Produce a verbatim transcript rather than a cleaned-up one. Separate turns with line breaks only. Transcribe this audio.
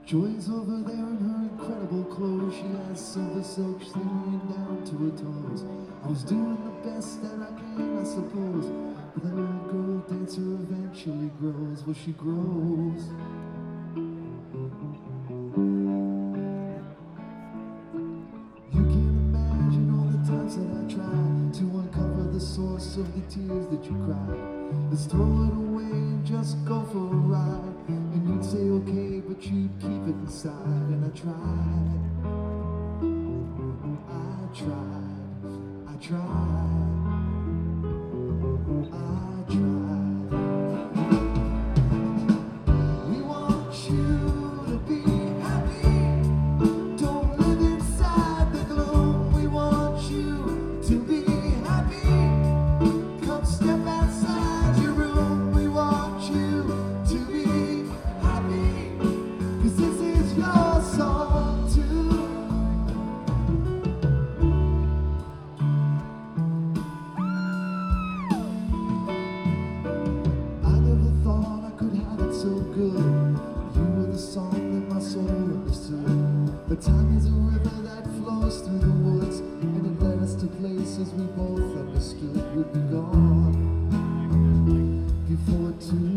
Joy's over there in her incredible clothes. She has silver silk slinging down to her toes. I was doing the best that I can, I suppose. But the little girl dancer eventually grows. Well, she grows. You can't imagine all the times that I tried to uncover the source of the tears that you cried. Let's throw it away and just go for a ride. And you'd say okay, but you'd keep it inside. And I tried, I tried, I tried, I tried. We want you to be happy. Don't live inside the gloom. We want you to be happy. Come step outside your room. We want you to be happy, 'cause this is your song too. I never thought I could have it so good. You were the song that my soul understood. But time is a river that flows through the woods, and it led us to places we both understood would be gone before too